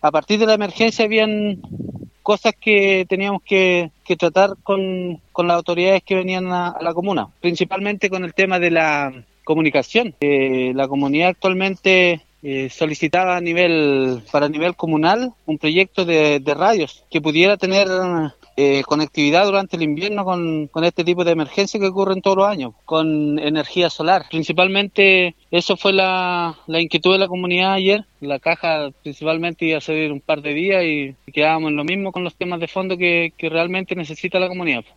a partir de la emergencia habían cosas que teníamos que tratar con las autoridades que venían a la comuna, principalmente con el tema de la comunicación. La comunidad actualmente solicitaba para nivel comunal un proyecto de radios que pudiera tener conectividad durante el invierno con este tipo de emergencias que ocurren todos los años, con energía solar. Principalmente eso fue la inquietud de la comunidad ayer. La caja principalmente iba a salir un par de días y quedábamos en lo mismo con los temas de fondo que realmente necesita la comunidad.